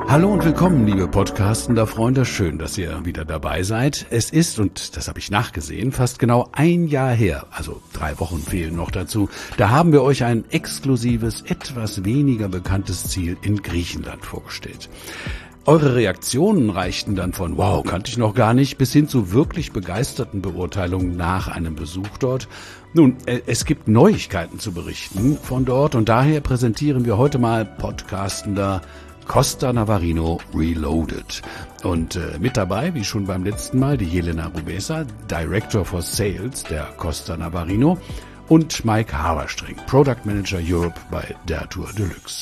Hallo und willkommen, liebe Podcastender Freunde. Schön, dass ihr wieder dabei seid. Es ist, und das habe ich nachgesehen, fast genau ein Jahr her, also 3 Wochen fehlen noch dazu. Da haben wir euch ein exklusives, etwas weniger bekanntes Ziel in Griechenland vorgestellt. Eure Reaktionen reichten dann von wow, kannte ich noch gar nicht, bis hin zu wirklich begeisterten Beurteilungen nach einem Besuch dort. Nun, es gibt Neuigkeiten zu berichten von dort und daher präsentieren wir heute mal Podcastender Costa Navarino Reloaded. Und mit dabei, wie schon beim letzten Mal, die Jelena Rubesa, Director for Sales der Costa Navarino, und Mike Haberstreng, Product Manager Europe bei Der Tour Deluxe.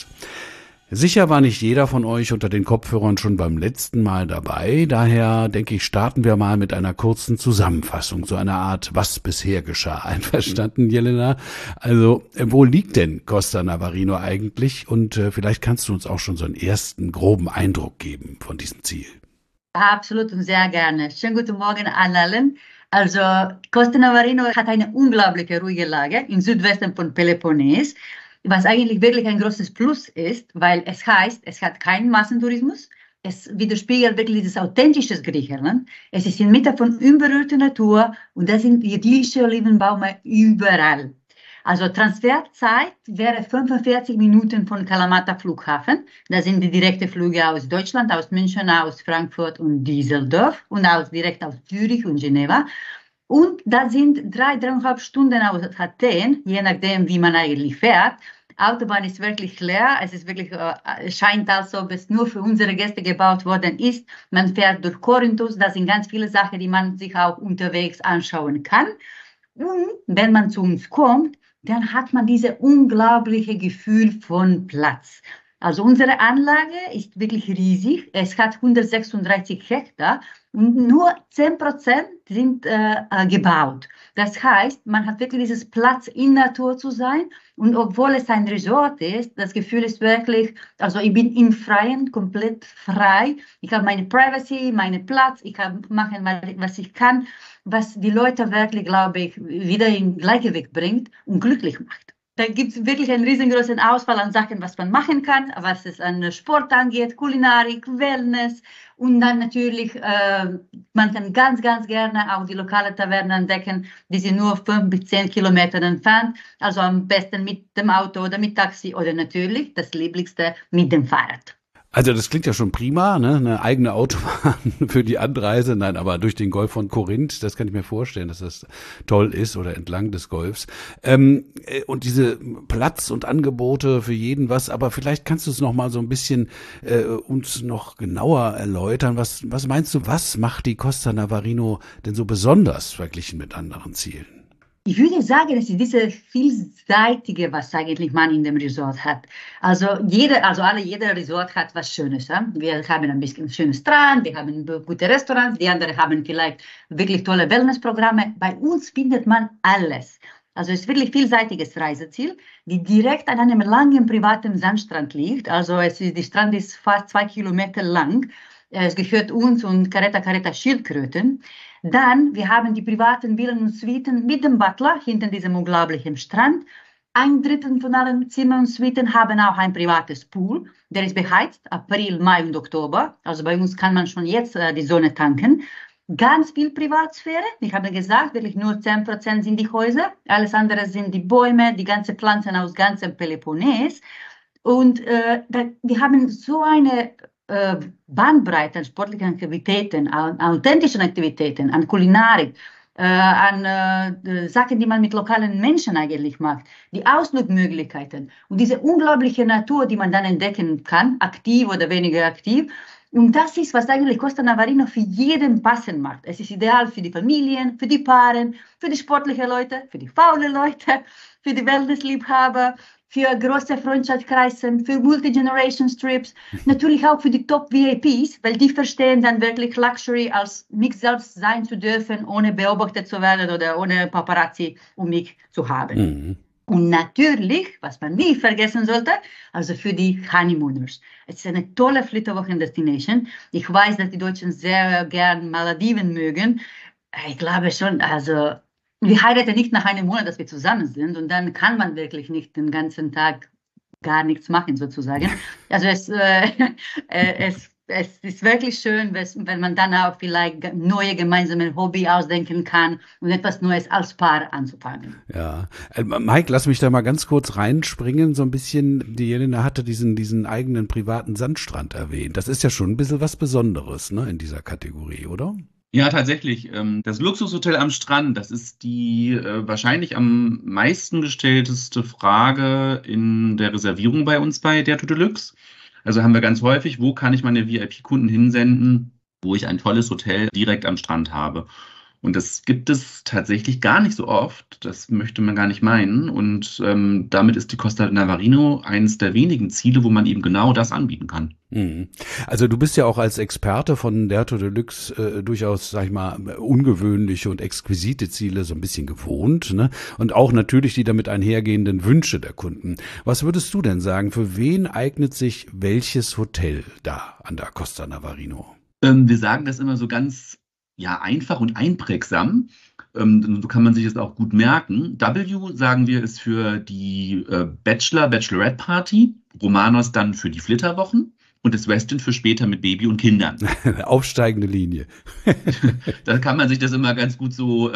Sicher war nicht jeder von euch unter den Kopfhörern schon beim letzten Mal dabei, daher denke ich, starten wir mal mit einer kurzen Zusammenfassung, so einer Art, was bisher geschah. Einverstanden, Jelena? Also, wo liegt denn Costa Navarino eigentlich? Und vielleicht kannst du uns auch schon so einen ersten groben Eindruck geben von diesem Ziel. Absolut und sehr gerne. Schönen guten Morgen an allen. Also, Costa Navarino hat eine unglaubliche ruhige Lage im Südwesten von Peloponnes, was eigentlich wirklich ein großes Plus ist, weil es heißt, es hat keinen Massentourismus, es widerspiegelt wirklich dieses authentische Griechenland, es ist inmitten von unberührter Natur und da sind idyllische Olivenbäume überall. Also Transferzeit wäre 45 Minuten von Kalamata Flughafen, da sind die direkten Flüge aus Deutschland, aus München, aus Frankfurt und Düsseldorf und direkt aus Zürich und Geneva. Und da sind 3,5 Stunden aus Athen, je nachdem, wie man eigentlich fährt. Autobahn ist wirklich leer. Es ist wirklich, scheint als ob es nur für unsere Gäste gebaut worden ist. Man fährt durch Korinthos. Da sind ganz viele Sachen, die man sich auch unterwegs anschauen kann. Und wenn man zu uns kommt, dann hat man dieses unglaubliche Gefühl von Platz. Also unsere Anlage ist wirklich riesig. Es hat 136 Hektar und nur 10% sind gebaut. Das heißt, man hat wirklich dieses Platz in Natur zu sein. Und obwohl es ein Resort ist, das Gefühl ist wirklich, also ich bin im Freien, komplett frei. Ich habe meine Privacy, meinen Platz. Ich kann machen, was ich kann, was die Leute wirklich, glaube ich, wieder in Gleichgewicht bringt und glücklich macht. Da gibt es wirklich einen riesengroßen Auswahl an Sachen, was man machen kann, was es an Sport angeht, Kulinarik, Wellness und dann natürlich, man kann ganz, ganz gerne auch die lokale Taverne entdecken, die sind nur 5 bis 10 Kilometer entfernt, also am besten mit dem Auto oder mit Taxi oder natürlich das Lieblichste mit dem Fahrrad. Also das klingt ja schon prima, ne? Eine eigene Autobahn für die Anreise. Nein, aber durch den Golf von Korinth, das kann ich mir vorstellen, dass das toll ist oder entlang des Golfs. Und diese Platz und Angebote für jeden was, aber vielleicht kannst du es noch mal so ein bisschen uns noch genauer erläutern. Was meinst du, was macht die Costa Navarino denn so besonders verglichen mit anderen Zielen? Ich würde sagen, es ist diese vielseitige, was eigentlich man in dem Resort hat. Also jeder Resort hat was Schönes. Ja? Wir haben ein bisschen schönen Strand, wir haben gute Restaurants, die anderen haben vielleicht wirklich tolle Wellnessprogramme. Bei uns findet man alles. Also es ist wirklich vielseitiges Reiseziel, die direkt an einem langen privaten Sandstrand liegt. Also die Strand ist fast 2 Kilometer lang. Es gehört uns und Caretta Schildkröten. Dann, wir haben die privaten Villen und Suiten mit dem Butler hinter diesem unglaublichen Strand. 1/3 von allen Zimmern und Suiten haben auch ein privates Pool. Der ist beheizt, April, Mai und Oktober. Also bei uns kann man schon jetzt die Sonne tanken. Ganz viel Privatsphäre. Ich habe gesagt, wirklich nur 10% sind die Häuser. Alles andere sind die Bäume, die ganzen Pflanzen aus ganzem Peloponnes. Und wir haben so eine Bandbreite an sportlichen Aktivitäten, an authentischen Aktivitäten, an Kulinarik, an Sachen, die man mit lokalen Menschen eigentlich macht, die Ausflugmöglichkeiten und diese unglaubliche Natur, die man dann entdecken kann, aktiv oder weniger aktiv. Und das ist, was eigentlich Costa Navarino für jeden passen macht. Es ist ideal für die Familien, für die Paare, für die sportlichen Leute, für die faulen Leute, für die Wellnessliebhaber, für große Freundschaftskreise, für Multi-Generation-Trips, natürlich auch für die Top-VIPs, weil die verstehen dann wirklich Luxury als mich selbst sein zu dürfen, ohne beobachtet zu werden oder ohne Paparazzi um mich zu haben. Mhm. Und natürlich, was man nie vergessen sollte, also für die Honeymooners. Es ist eine tolle Flitterwochen-Destination. Ich weiß, dass die Deutschen sehr gern Malediven mögen. Ich glaube schon, also wir heiraten nicht nach einem Monat, dass wir zusammen sind und dann kann man wirklich nicht den ganzen Tag gar nichts machen sozusagen. Also es ist wirklich schön, wenn man dann auch vielleicht neue gemeinsame Hobby ausdenken kann und etwas Neues als Paar anzufangen. Ja, Mike, lass mich da mal ganz kurz reinspringen, so ein bisschen. Die Jelena hatte diesen eigenen privaten Sandstrand erwähnt. Das ist ja schon ein bisschen was Besonderes, ne, in dieser Kategorie, oder? Ja, tatsächlich. Das Luxushotel am Strand, das ist die wahrscheinlich am meisten gestellteste Frage in der Reservierung bei uns bei der Deluxe. Also haben wir ganz häufig, wo kann ich meine VIP-Kunden hinsenden, wo ich ein tolles Hotel direkt am Strand habe. Und das gibt es tatsächlich gar nicht so oft. Das möchte man gar nicht meinen. Und damit ist die Costa Navarino eines der wenigen Ziele, wo man eben genau das anbieten kann. Mhm. Also du bist ja auch als Experte von Derto Deluxe durchaus, sag ich mal, ungewöhnliche und exquisite Ziele so ein bisschen gewohnt, ne? Und auch natürlich die damit einhergehenden Wünsche der Kunden. Was würdest du denn sagen, für wen eignet sich welches Hotel da an der Costa Navarino? Wir sagen das immer so ganz einfach und einprägsam. So kann man sich das auch gut merken. W, sagen wir, ist für die Bachelorette-Party, Romanos dann für die Flitterwochen und das Westin für später mit Baby und Kindern. Aufsteigende Linie. Da kann man sich das immer ganz gut so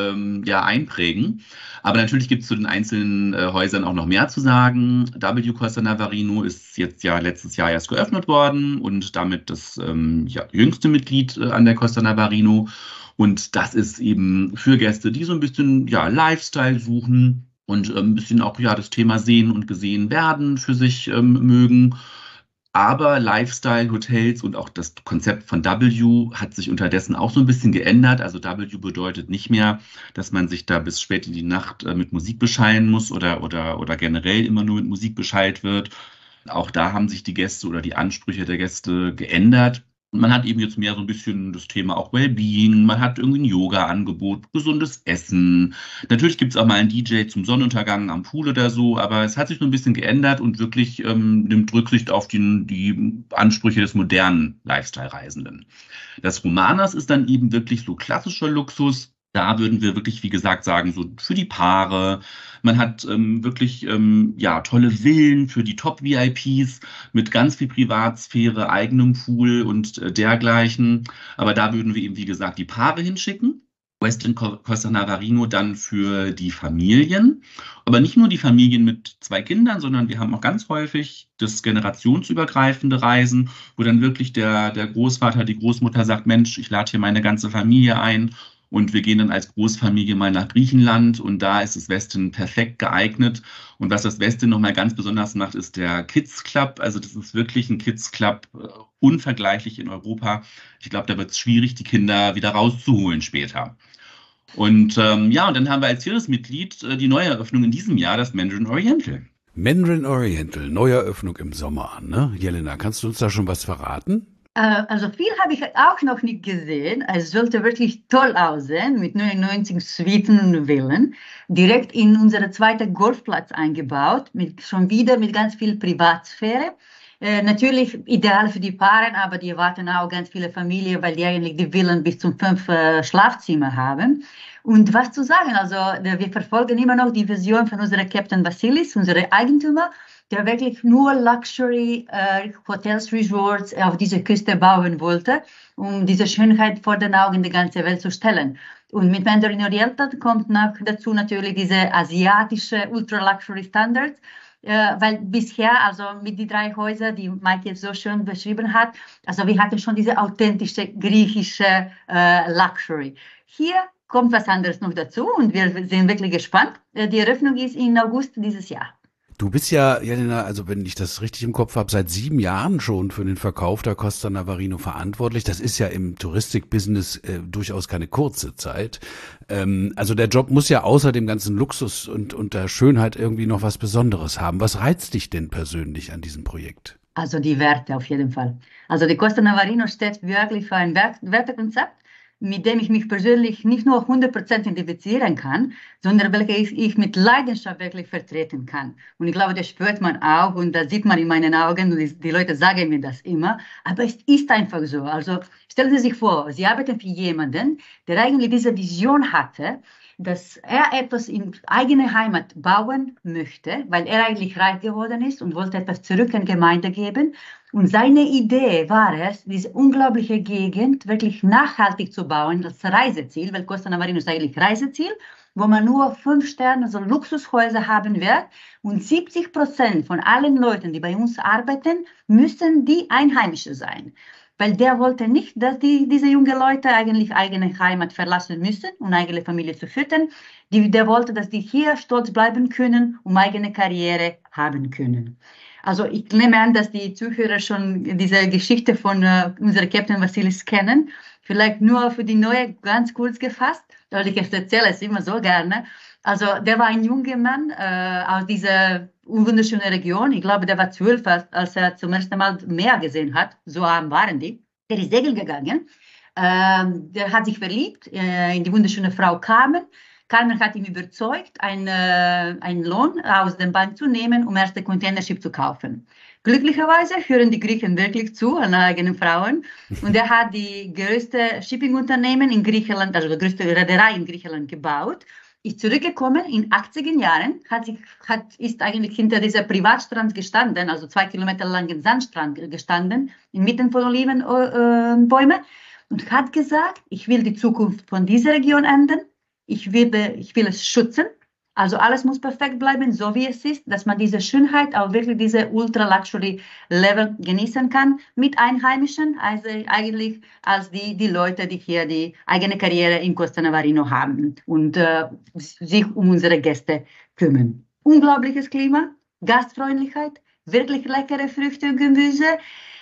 einprägen. Aber natürlich gibt es zu den einzelnen Häusern auch noch mehr zu sagen. W Costa Navarino ist jetzt ja letztes Jahr erst geöffnet worden und damit das jüngste Mitglied an der Costa Navarino. Und das ist eben für Gäste, die so ein bisschen Lifestyle suchen und ein bisschen auch das Thema sehen und gesehen werden für sich mögen. Aber Lifestyle-Hotels und auch das Konzept von W hat sich unterdessen auch so ein bisschen geändert. Also W bedeutet nicht mehr, dass man sich da bis spät in die Nacht mit Musik beschallen muss oder generell immer nur mit Musik beschallt wird. Auch da haben sich die Gäste oder die Ansprüche der Gäste geändert. Und man hat eben jetzt mehr so ein bisschen das Thema auch Wellbeing, man hat irgendwie ein Yoga-Angebot, gesundes Essen. Natürlich gibt es auch mal einen DJ zum Sonnenuntergang am Pool oder so, aber es hat sich so ein bisschen geändert und wirklich nimmt Rücksicht auf die Ansprüche des modernen Lifestyle-Reisenden. Das Romanas ist dann eben wirklich so klassischer Luxus. Da würden wir wirklich, wie gesagt, sagen, so für die Paare. Man hat wirklich tolle Villen für die Top-VIPs mit ganz viel Privatsphäre, eigenem Pool und dergleichen. Aber da würden wir eben, wie gesagt, die Paare hinschicken. Westin Costa Navarino dann für die Familien. Aber nicht nur die Familien mit 2 Kindern, sondern wir haben auch ganz häufig das generationsübergreifende Reisen, wo dann wirklich der Großvater, die Großmutter sagt, Mensch, ich lade hier meine ganze Familie ein. Und wir gehen dann als Großfamilie mal nach Griechenland und da ist das Westin perfekt geeignet. Und was das Westin nochmal ganz besonders macht, ist der Kids Club. Also das ist wirklich ein Kids Club, unvergleichlich in Europa. Ich glaube, da wird es schwierig, die Kinder wieder rauszuholen später. Und und dann haben wir als 4. Mitglied die Neueröffnung in diesem Jahr, das Mandarin Oriental. Mandarin Oriental, Neueröffnung im Sommer, ne? Jelena, kannst du uns da schon was verraten? Also viel habe ich auch noch nicht gesehen. Es sollte wirklich toll aussehen mit 99 Suiten und Villen. Direkt in unseren zweiten Golfplatz eingebaut, schon wieder mit ganz viel Privatsphäre. Natürlich ideal für die Paare, aber die erwarten auch ganz viele Familien, weil die eigentlich die Villen bis zum 5 Schlafzimmer haben. Und was zu sagen, also wir verfolgen immer noch die Vision von unserem Captain Vasilis, unserem Eigentümer, der wirklich nur Luxury Hotels, Resorts auf dieser Küste bauen wollte, um diese Schönheit vor den Augen der ganzen Welt zu stellen. Und mit Mandarin Oriental kommt noch dazu natürlich diese asiatische Ultra-Luxury Standards, weil bisher, also mit den 3 Häusern, die Mike jetzt so schön beschrieben hat, also wir hatten schon diese authentische griechische Luxury. Hier kommt was anderes noch dazu und wir sind wirklich gespannt. Die Eröffnung ist im August dieses Jahr. Du bist ja, Jelena, also wenn ich das richtig im Kopf habe, seit 7 Jahren schon für den Verkauf der Costa Navarino verantwortlich. Das ist ja im Touristikbusiness durchaus keine kurze Zeit. Also der Job muss ja außer dem ganzen Luxus und der Schönheit irgendwie noch was Besonderes haben. Was reizt dich denn persönlich an diesem Projekt? Also die Werte auf jeden Fall. Also die Costa Navarino steht wirklich für ein Wertekonzept, mit dem ich mich persönlich nicht nur 100% identifizieren kann, sondern welches ich mit Leidenschaft wirklich vertreten kann. Und ich glaube, das spürt man auch und das sieht man in meinen Augen und die Leute sagen mir das immer. Aber es ist einfach so. Also stellen Sie sich vor, Sie arbeiten für jemanden, der eigentlich diese Vision hatte, dass er etwas in eigene Heimat bauen möchte, weil er eigentlich reich geworden ist und wollte etwas zurück in die Gemeinde geben. Und seine Idee war es, diese unglaubliche Gegend wirklich nachhaltig zu bauen als Reiseziel, weil Costa Navarino ist eigentlich Reiseziel, wo man nur 5 Sterne, so Luxushäuser haben wird. Und 70% von allen Leuten, die bei uns arbeiten, müssen die Einheimische sein. Weil der wollte nicht, dass diese jungen Leute eigentlich eigene Heimat verlassen müssen, um eigene Familie zu füttern. Der wollte, dass die hier stolz bleiben können, um eigene Karriere haben können. Also ich nehme an, dass die Zuhörer schon diese Geschichte von unserem Captain Vassilis kennen. Vielleicht nur für die Neue ganz kurz gefasst, weil ich erzähle es immer so gerne. Also der war ein junger Mann aus dieser wunderschönen Region. Ich glaube, der war 12, als er zum ersten Mal Meer gesehen hat. So arm waren die. Der ist segeln gegangen. Der hat sich verliebt in die wunderschöne Frau Carmen. Carmen hat ihn überzeugt, einen Lohn aus der Bank zu nehmen, um erst ein Containership zu kaufen. Glücklicherweise hören die Griechen wirklich zu an eigenen Frauen. Und er hat die größte Shipping-Unternehmen in Griechenland, also die größte Reederei in Griechenland gebaut. Ist zurückgekommen in 80er Jahren, ist eigentlich hinter dieser Privatstrand gestanden, also 2 Kilometer langen Sandstrand gestanden, inmitten von Olivenbäumen und hat gesagt, ich will die Zukunft von dieser Region ändern. Ich will es schützen. Also alles muss perfekt bleiben, so wie es ist, dass man diese Schönheit, auch wirklich diese Ultra-Luxury-Level genießen kann mit Einheimischen, also eigentlich als die Leute, die hier die eigene Karriere in Costa Navarino haben und sich um unsere Gäste kümmern. Unglaubliches Klima, Gastfreundlichkeit, wirklich leckere Früchte und Gemüse.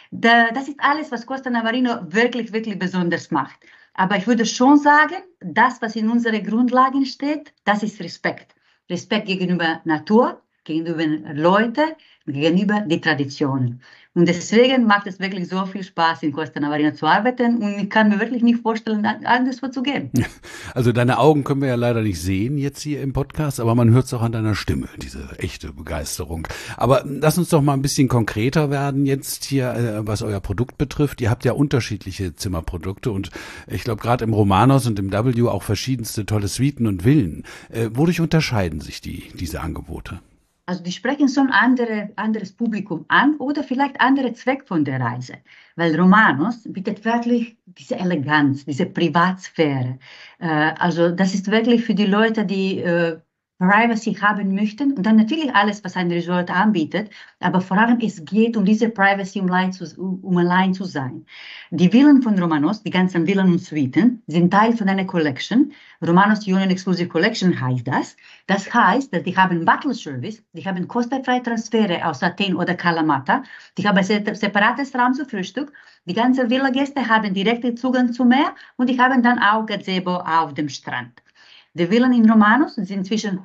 Das ist alles, was Costa Navarino wirklich, wirklich besonders macht. Aber ich würde schon sagen, das, was in unseren Grundlagen steht, das ist Respekt. Respekt gegenüber Natur, gegenüber Leuten, gegenüber die Traditionen. Und deswegen macht es wirklich so viel Spaß, in Costa Navarino zu arbeiten. Und ich kann mir wirklich nicht vorstellen, anderswo zu gehen. Also deine Augen können wir ja leider nicht sehen jetzt hier im Podcast, aber man hört es auch an deiner Stimme, diese echte Begeisterung. Aber lass uns doch mal ein bisschen konkreter werden jetzt hier, was euer Produkt betrifft. Ihr habt ja unterschiedliche Zimmerprodukte und ich glaube gerade im Romanos und im W auch verschiedenste tolle Suiten und Villen. Wodurch unterscheiden sich diese Angebote? Also die sprechen schon anderes Publikum an oder vielleicht andere Zweck von der Reise. Weil Romanos bietet wirklich diese Eleganz, diese Privatsphäre. Also das ist wirklich für die Leute, die Privacy haben möchten und dann natürlich alles, was ein Resort anbietet, aber vor allem es geht um diese Privacy, um allein zu sein. Die Villen von Romanos, die ganzen Villen und Suiten, sind Teil von einer Collection. Romanos Union Exclusive Collection heißt das. Das heißt, dass die haben Butler Service, die haben kostenfreie Transfere aus Athen oder Kalamata, die haben ein separates Raum zum Frühstück, die ganzen Villa-Gäste haben direkten Zugang zum Meer und die haben dann auch Gazebo auf dem Strand. Die Villen in Romanos sind zwischen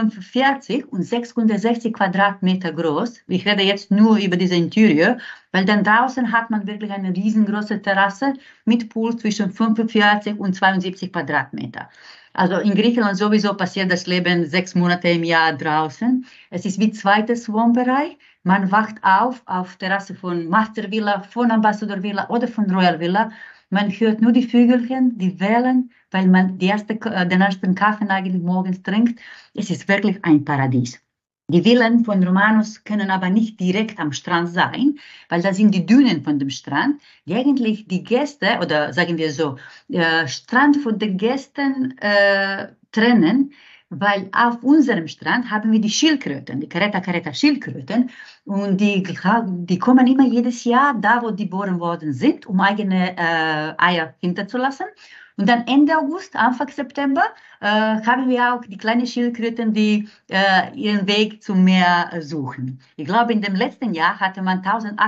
145 und 660 Quadratmeter groß. Ich rede jetzt nur über diese Interieur, weil dann draußen hat man wirklich eine riesengroße Terrasse mit Pool zwischen 45 und 72 Quadratmeter. Also in Griechenland sowieso passiert das Leben 6 Monate im Jahr draußen. Es ist wie zweites Wohnbereich. Man wacht auf Terrasse von Master Villa, von Ambassador Villa oder von Royal Villa. Man hört nur die Vögelchen, die Wellen, weil man den ersten Kaffee eigentlich morgens trinkt. Es ist wirklich ein Paradies. Die Villen von Romanos können aber nicht direkt am Strand sein, weil da sind die Dünen von dem Strand, die eigentlich die Gäste, oder sagen wir so, Strand von den Gästen trennen, weil auf unserem Strand haben wir die Schildkröten, die Caretta-Schildkröten, und die kommen immer jedes Jahr da, wo die geboren worden sind, um eigene Eier hinterzulassen. Und dann Ende August, Anfang September haben wir auch die kleinen Schildkröten, die ihren Weg zum Meer suchen. Ich glaube, in dem letzten Jahr hatte man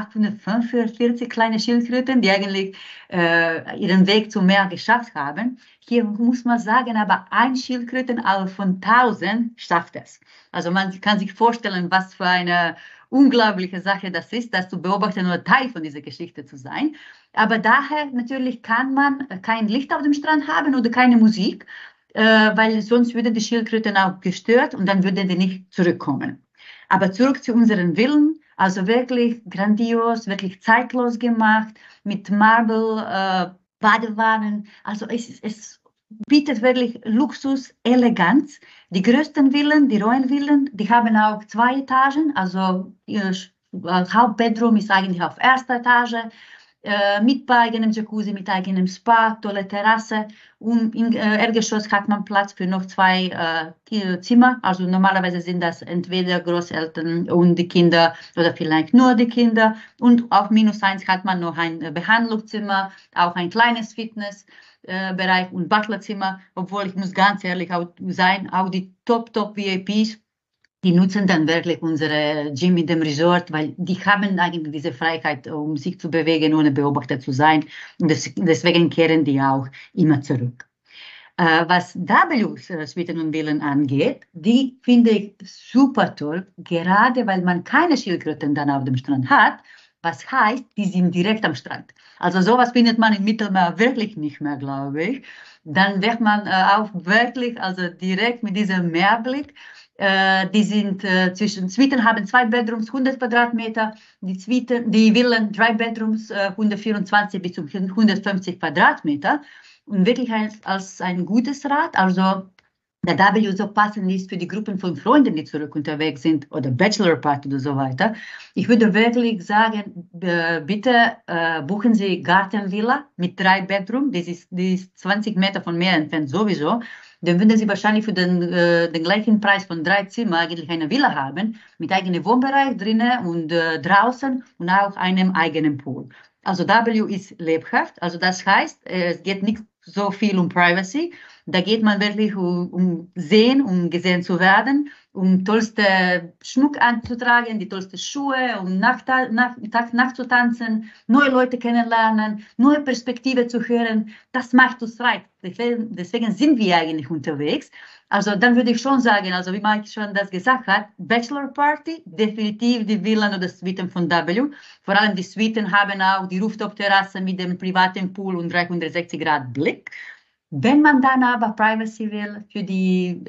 1845 kleine Schildkröten, die eigentlich ihren Weg zum Meer geschafft haben. Hier muss man sagen, aber ein Schildkröten von 1000 schafft es. Also man kann sich vorstellen, was für eine unglaubliche Sache das ist, das zu beobachten oder Teil von dieser Geschichte zu sein. Aber daher natürlich kann man kein Licht auf dem Strand haben oder keine Musik, weil sonst würden die Schildkröten auch gestört und dann würden die nicht zurückkommen. Aber zurück zu unseren Villen, also wirklich grandios, wirklich zeitlos gemacht, mit Marble, Badewannen. Also es bietet wirklich Luxus, Eleganz. Die größten Villen, die neuen Villen, die haben auch 2 Etagen. Also ihr Hauptbedroom ist eigentlich auf 1. Etage. Mit eigenem Jacuzzi, mit eigenem Spa, tolle Terrasse. Und im Erdgeschoss hat man Platz für noch 2 Zimmer. Also normalerweise sind das entweder Großeltern und die Kinder oder vielleicht nur die Kinder. Und auf -1 hat man noch ein Behandlungszimmer, auch ein kleines Fitnessbereich und Butlerzimmer. Obwohl ich muss ganz ehrlich sein, auch die Top-VIPs, die nutzen dann wirklich unsere Gym in dem Resort, weil die haben eigentlich diese Freiheit, um sich zu bewegen, ohne beobachtet zu sein. Und deswegen kehren die auch immer zurück. Was W-Suiten und Villen angeht, die finde ich super toll, gerade weil man keine Schildkröten dann auf dem Strand hat. Was heißt, die sind direkt am Strand. Also sowas findet man im Mittelmeer wirklich nicht mehr, glaube ich. Dann wird man auch wirklich, also direkt mit diesem Meerblick. Die sind Suiten haben 2 Bedrooms, 100 Quadratmeter, die Villen 3 Bedrooms, 124 bis zu 150 Quadratmeter. Und wirklich als ein gutes Rat, also der W so passend ist für die Gruppen von Freunden, die zurück unterwegs sind oder Bachelor-Party oder so weiter. Ich würde wirklich sagen, bitte buchen Sie Gartenvilla mit 3 Bedrooms, die ist 20 Meter von Meer entfernt sowieso. Dann würden Sie wahrscheinlich für den gleichen Preis von 3 Zimmern eigentlich eine Villa haben, mit eigenem Wohnbereich drinnen und draußen und auch einem eigenen Pool. Also W ist lebhaft, also das heißt, es geht nicht so viel um Privacy. Da geht man wirklich um sehen, um gesehen zu werden, um tollste Schmuck anzutragen, die tollsten Schuhe, um nachzutanzen, neue Leute kennenlernen, neue Perspektive zu hören. Das macht uns frei. Deswegen sind wir eigentlich unterwegs. Also dann würde ich schon sagen, also wie Mike schon das gesagt hat, Bachelor Party, definitiv die Villen oder Suiten von W. Vor allem die Suiten haben auch die Rooftop-Terrasse mit dem privaten Pool und 360 Grad Blick. Wenn man dann aber Privacy will für die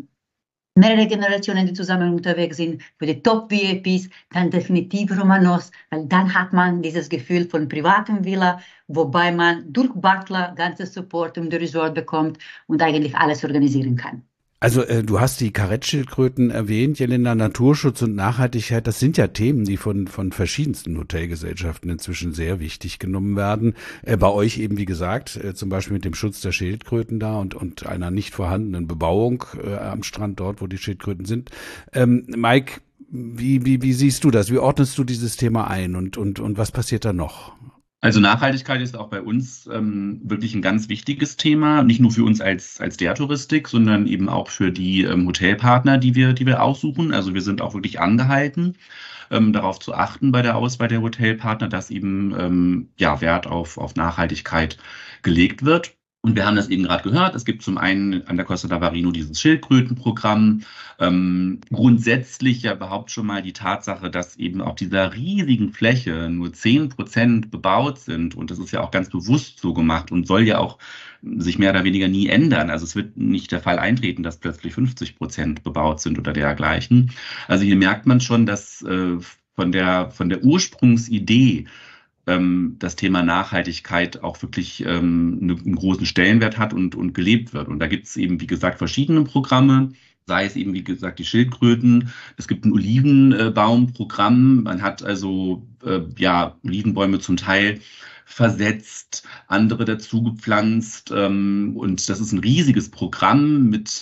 mehrere Generationen, die zusammen unterwegs sind, für die Top-VIPs, dann definitiv Romanos, weil dann hat man dieses Gefühl von privatem Villa, wobei man durch Butler ganzes Support um das Resort bekommt und eigentlich alles organisieren kann. Also du hast die Karettschildkröten erwähnt, Jelena, Naturschutz und Nachhaltigkeit, das sind ja Themen, die von verschiedensten Hotelgesellschaften inzwischen sehr wichtig genommen werden. Bei euch eben, wie gesagt, zum Beispiel mit dem Schutz der Schildkröten da und einer nicht vorhandenen Bebauung am Strand dort, wo die Schildkröten sind. Mike, wie siehst du das? Wie ordnest du dieses Thema ein und was passiert da noch? Also Nachhaltigkeit ist auch bei uns wirklich ein ganz wichtiges Thema, nicht nur für uns als der Touristik, sondern eben auch für die Hotelpartner, die wir aussuchen. Also wir sind auch wirklich angehalten, darauf zu achten bei der Auswahl der Hotelpartner, dass eben Wert auf Nachhaltigkeit gelegt wird. Und wir haben das eben gerade gehört, es gibt zum einen an der Costa d'Avarino dieses Schildkrötenprogramm, grundsätzlich ja überhaupt schon mal die Tatsache, dass eben auf dieser riesigen Fläche nur 10% bebaut sind, und das ist ja auch ganz bewusst so gemacht und soll ja auch sich mehr oder weniger nie ändern. Also es wird nicht der Fall eintreten, dass plötzlich 50% bebaut sind oder dergleichen. Also hier merkt man schon, dass von der Ursprungsidee das Thema Nachhaltigkeit auch wirklich einen großen Stellenwert hat und gelebt wird. Und da gibt es eben, wie gesagt, verschiedene Programme, sei es eben, wie gesagt, die Schildkröten. Es gibt ein Olivenbaumprogramm. Man hat also Olivenbäume zum Teil versetzt, andere dazu gepflanzt, und das ist ein riesiges Programm mit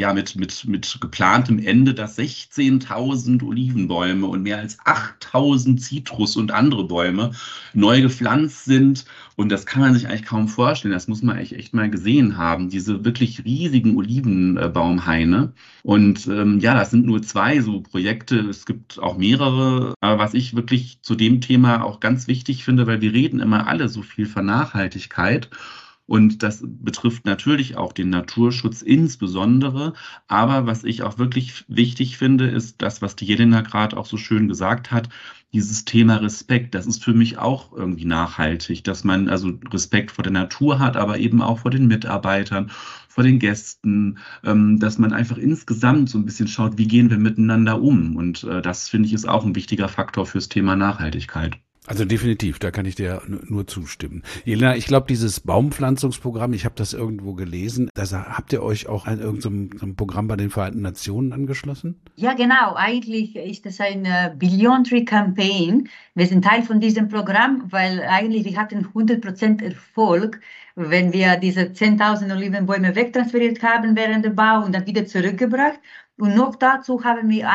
geplantem Ende, dass 16.000 Olivenbäume und mehr als 8.000 Zitrus- und andere Bäume neu gepflanzt sind, und das kann man sich eigentlich kaum vorstellen. Das muss man echt mal gesehen haben, diese wirklich riesigen Olivenbaumhaine. Und das sind nur 2 so Projekte. Es gibt auch mehrere. Aber was ich wirklich zu dem Thema auch ganz wichtig finde, weil wir reden immer alle so viel von Nachhaltigkeit. Und das betrifft natürlich auch den Naturschutz insbesondere. Aber was ich auch wirklich wichtig finde, ist das, was die Jelena gerade auch so schön gesagt hat, dieses Thema Respekt. Das ist für mich auch irgendwie nachhaltig, dass man also Respekt vor der Natur hat, aber eben auch vor den Mitarbeitern, vor den Gästen, dass man einfach insgesamt so ein bisschen schaut, wie gehen wir miteinander um. Und das, finde ich, ist auch ein wichtiger Faktor fürs Thema Nachhaltigkeit. Also definitiv, da kann ich dir nur zustimmen. Jelena, ich glaube, dieses Baumpflanzungsprogramm, ich habe das irgendwo gelesen, habt ihr euch auch an irgendeinem so einem Programm bei den Vereinten Nationen angeschlossen? Ja, genau. Eigentlich ist das ein Billion Tree Campaign. Wir sind Teil von diesem Programm, weil eigentlich wir hatten 100% Erfolg, wenn wir diese 10.000 Olivenbäume wegtransferiert haben während der Bau und dann wieder zurückgebracht. Und noch dazu haben wir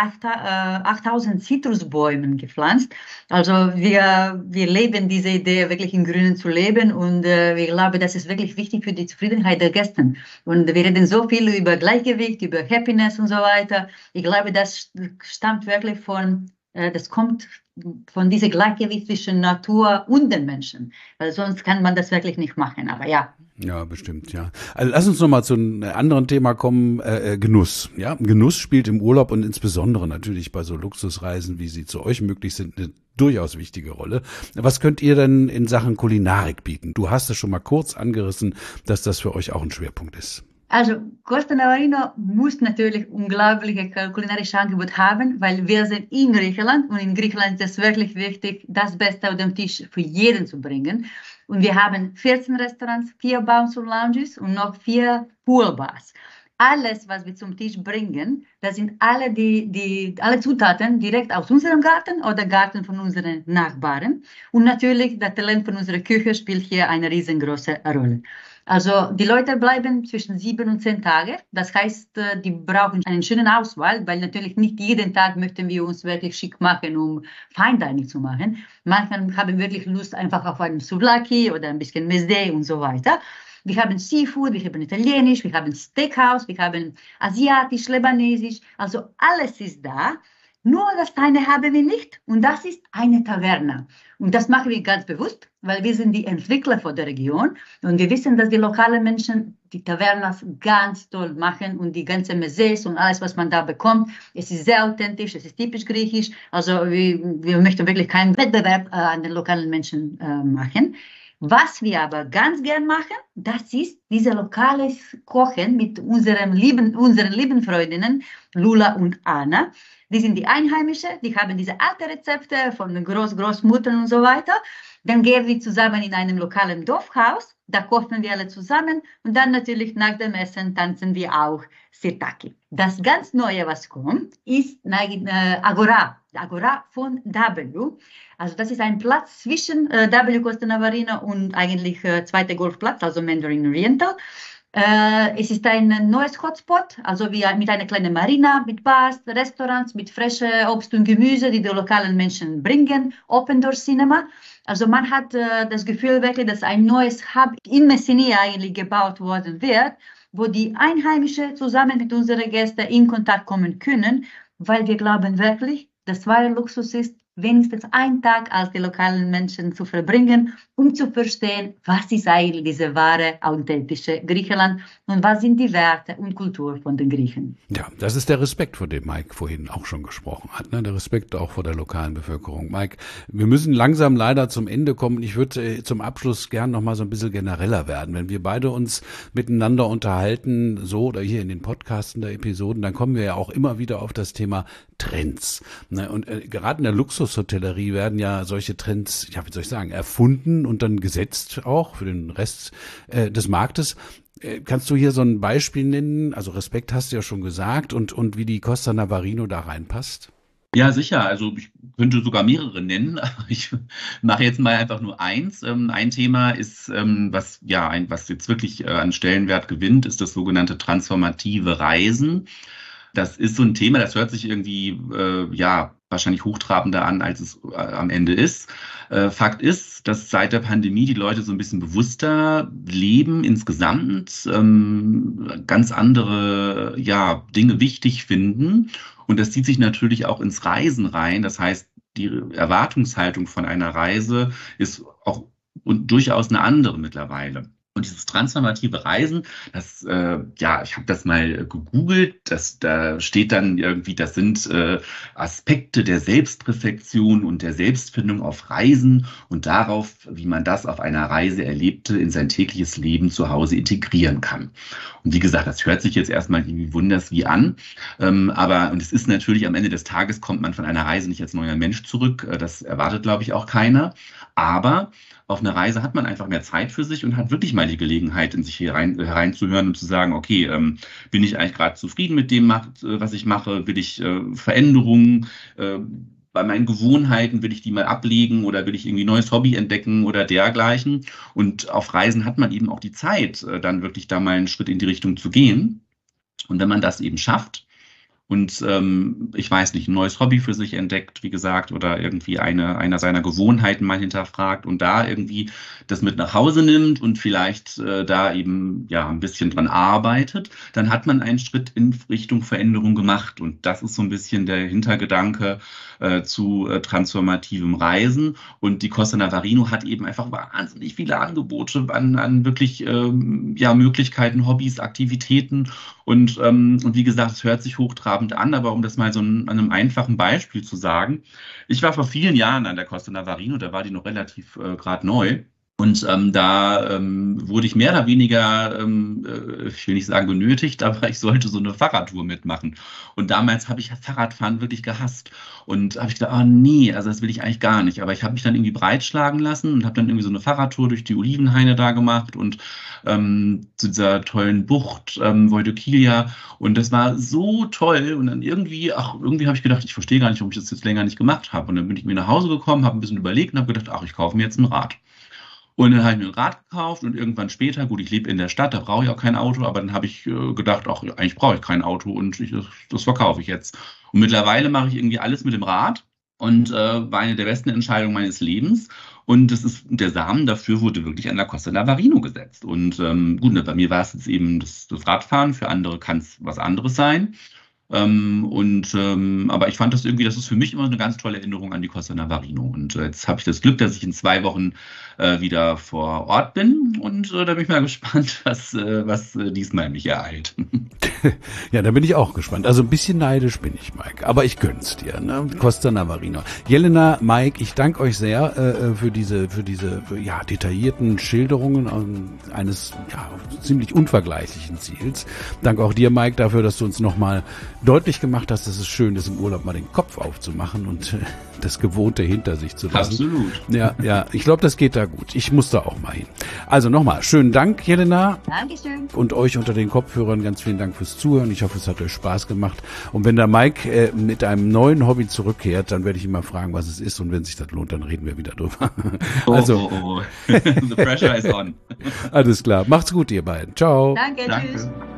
8.000 Zitrusbäume gepflanzt. Also wir leben diese Idee, wirklich im Grünen zu leben. Und ich glaube, das ist wirklich wichtig für die Zufriedenheit der Gäste. Und wir reden so viel über Gleichgewicht, über Happiness und so weiter. Ich glaube, das stammt wirklich das kommt von diesem Gleichgewicht zwischen Natur und den Menschen. Weil sonst kann man das wirklich nicht machen. Aber ja. Ja, bestimmt, ja. Also lass uns nochmal zu einem anderen Thema kommen, Genuss. Ja, Genuss spielt im Urlaub und insbesondere natürlich bei so Luxusreisen, wie sie zu euch möglich sind, eine durchaus wichtige Rolle. Was könnt ihr denn in Sachen Kulinarik bieten? Du hast es schon mal kurz angerissen, dass das für euch auch ein Schwerpunkt ist. Also Costa Navarino muss natürlich unglaubliche kulinarische Angebot haben, weil wir sind in Griechenland und in Griechenland ist es wirklich wichtig, das Beste auf den Tisch für jeden zu bringen. Und wir haben 14 Restaurants, 4 Bars und Lounges und noch 4 Poolbars. Alles, was wir zum Tisch bringen, das sind alle alle Zutaten direkt aus unserem Garten oder Garten von unseren Nachbarn. Und natürlich, das Talent von unserer Küche spielt hier eine riesengroße Rolle. Also die Leute bleiben zwischen 7 und 10 Tage. Das heißt, die brauchen einen schönen Auswahl, weil natürlich nicht jeden Tag möchten wir uns wirklich schick machen, um Fine Dining zu machen. Manchmal haben wirklich Lust einfach auf einen Souvlaki oder ein bisschen Mezze und so weiter. Wir haben Seafood, wir haben Italienisch, wir haben Steakhouse, wir haben Asiatisch, Libanesisch. Also alles ist da. Nur das eine haben wir nicht und das ist eine Taverna. Und das machen wir ganz bewusst, weil wir sind die Entwickler von der Region und wir wissen, dass die lokalen Menschen die Tavernas ganz toll machen und die ganze Mezes und alles, was man da bekommt, es ist sehr authentisch, es ist typisch griechisch. Also wir möchten wirklich keinen Wettbewerb an den lokalen Menschen machen. Was wir aber ganz gern machen, das ist dieses lokale Kochen mit unseren lieben Freundinnen Lula und Anna. Die sind die Einheimische, die haben diese alten Rezepte von Großmuttern und so weiter. Dann gehen wir zusammen in einem lokalen Dorfhaus, da kochen wir alle zusammen und dann natürlich nach dem Essen tanzen wir auch Sirtaki. Das ganz Neue, was kommt, ist Agora. Agora von W. Also das ist ein Platz zwischen W Costa Navarino und eigentlich zweiter Golfplatz, also Mandarin Oriental. Es ist ein neues Hotspot, also mit einer kleinen Marina, mit Bars, Restaurants, mit frischem Obst und Gemüse, die lokalen Menschen bringen, Open Door Cinema. Also man hat das Gefühl wirklich, dass ein neues Hub in Messina eigentlich gebaut worden wird, wo die Einheimischen zusammen mit unseren Gästen in Kontakt kommen können, weil wir glauben wirklich, dass wahre Luxus ist, wenigstens einen Tag als die lokalen Menschen zu verbringen, um zu verstehen, was ist eigentlich diese wahre, authentische Griechenland und was sind die Werte und Kultur von den Griechen. Ja, das ist der Respekt, von dem Mike vorhin auch schon gesprochen hat, ne? Der Respekt auch vor der lokalen Bevölkerung. Mike, wir müssen langsam leider zum Ende kommen. Ich würde zum Abschluss gern noch mal so ein bisschen genereller werden. Wenn wir beide uns miteinander unterhalten, so oder hier in den Podcasten der Episoden, dann kommen wir ja auch immer wieder auf das Thema Trends. Ne? Und gerade in der Luxushotellerie werden ja solche Trends, ja, wie soll ich sagen, erfunden und dann gesetzt auch für den Rest des Marktes. Kannst du hier so ein Beispiel nennen? Also Respekt hast du ja schon gesagt und wie die Costa Navarino da reinpasst? Ja, sicher. Also ich könnte sogar mehrere nennen. Ich mache jetzt mal einfach nur eins. Ein Thema ist, was jetzt wirklich an Stellenwert gewinnt, ist das sogenannte transformative Reisen. Das ist so ein Thema, das hört sich irgendwie, wahrscheinlich hochtrabender an, als es am Ende ist. Fakt ist, dass seit der Pandemie die Leute so ein bisschen bewusster leben insgesamt, ganz andere, Dinge wichtig finden. Und das zieht sich natürlich auch ins Reisen rein. Das heißt, die Erwartungshaltung von einer Reise ist auch durchaus eine andere mittlerweile. Und dieses transformative Reisen, das, ich habe das mal gegoogelt, da steht dann irgendwie, das sind Aspekte der Selbstreflexion und der Selbstfindung auf Reisen und darauf, wie man das auf einer Reise Erlebte in sein tägliches Leben zu Hause integrieren kann. Und wie gesagt, das hört sich jetzt erstmal irgendwie wunderswie an, und es ist natürlich, am Ende des Tages kommt man von einer Reise nicht als neuer Mensch zurück, das erwartet, glaube ich, auch keiner, aber auf einer Reise hat man einfach mehr Zeit für sich und hat wirklich mal die Gelegenheit, in sich hereinzuhören und zu sagen, okay, bin ich eigentlich gerade zufrieden mit dem, was ich mache? Will ich Veränderungen bei meinen Gewohnheiten, will ich die mal ablegen oder will ich irgendwie ein neues Hobby entdecken oder dergleichen? Und auf Reisen hat man eben auch die Zeit, dann wirklich da mal einen Schritt in die Richtung zu gehen. Und wenn man das eben schafft, und ich weiß nicht, ein neues Hobby für sich entdeckt, wie gesagt, oder irgendwie einer seiner Gewohnheiten mal hinterfragt und da irgendwie das mit nach Hause nimmt und vielleicht da eben ein bisschen dran arbeitet, dann hat man einen Schritt in Richtung Veränderung gemacht. Und das ist so ein bisschen der Hintergedanke zu transformativem Reisen. Und die Costa Navarino hat eben einfach wahnsinnig viele Angebote an wirklich Möglichkeiten, Hobbys, Aktivitäten. Und wie gesagt, es hört sich hochtrabend an, aber um das mal so an einem einfachen Beispiel zu sagen, ich war vor vielen Jahren an der Costa Navarino, da war die noch relativ gerade neu. Und da wurde ich mehr oder weniger, ich will nicht sagen genötigt, aber ich sollte so eine Fahrradtour mitmachen. Und damals habe ich Fahrradfahren wirklich gehasst. Und habe ich gedacht, oh nee, also das will ich eigentlich gar nicht. Aber ich habe mich dann irgendwie breitschlagen lassen und habe dann irgendwie so eine Fahrradtour durch die Olivenhaine da gemacht und zu dieser tollen Bucht, Wojtykilia. Und das war so toll. Und dann irgendwie habe ich gedacht, ich verstehe gar nicht, warum ich das jetzt länger nicht gemacht habe. Und dann bin ich mir nach Hause gekommen, habe ein bisschen überlegt und habe gedacht, ich kaufe mir jetzt ein Rad. Und dann habe ich mir ein Rad gekauft und irgendwann später, gut, ich lebe in der Stadt, da brauche ich auch kein Auto, aber dann habe ich gedacht, eigentlich brauche ich kein Auto und das verkaufe ich jetzt. Und mittlerweile mache ich irgendwie alles mit dem Rad und war eine der besten Entscheidungen meines Lebens. Und der Samen dafür wurde wirklich an der Costa Navarino gesetzt. Und gut, bei mir war es jetzt eben das Radfahren, für andere kann es was anderes sein. Aber ich fand das ist für mich immer eine ganz tolle Erinnerung an die Costa Navarino. Und jetzt habe ich das Glück, dass ich in 2 Wochen wieder vor Ort bin. Und da bin ich mal gespannt, was diesmal mich ereilt. Ja, da bin ich auch gespannt. Also ein bisschen neidisch bin ich, Mike. Aber ich gönn's dir, ne? Costa Navarino. Jelena, Mike, ich danke euch sehr für diese detaillierten Schilderungen eines ziemlich unvergleichlichen Ziels. Danke auch dir, Mike, dafür, dass du uns nochmal deutlich gemacht hast, dass es schön ist, im Urlaub mal den Kopf aufzumachen und das Gewohnte hinter sich zu lassen. Absolut. Ja, ich glaube, das geht da gut. Ich muss da auch mal hin. Also nochmal, schönen Dank, Jelena. Dankeschön. Und euch unter den Kopfhörern ganz vielen Dank fürs Zuhören. Ich hoffe, es hat euch Spaß gemacht. Und wenn der Mike mit einem neuen Hobby zurückkehrt, dann werde ich ihn mal fragen, was es ist. Und wenn sich das lohnt, dann reden wir wieder drüber. The pressure is on. Alles klar. Macht's gut, ihr beiden. Ciao. Danke. Danke. Tschüss.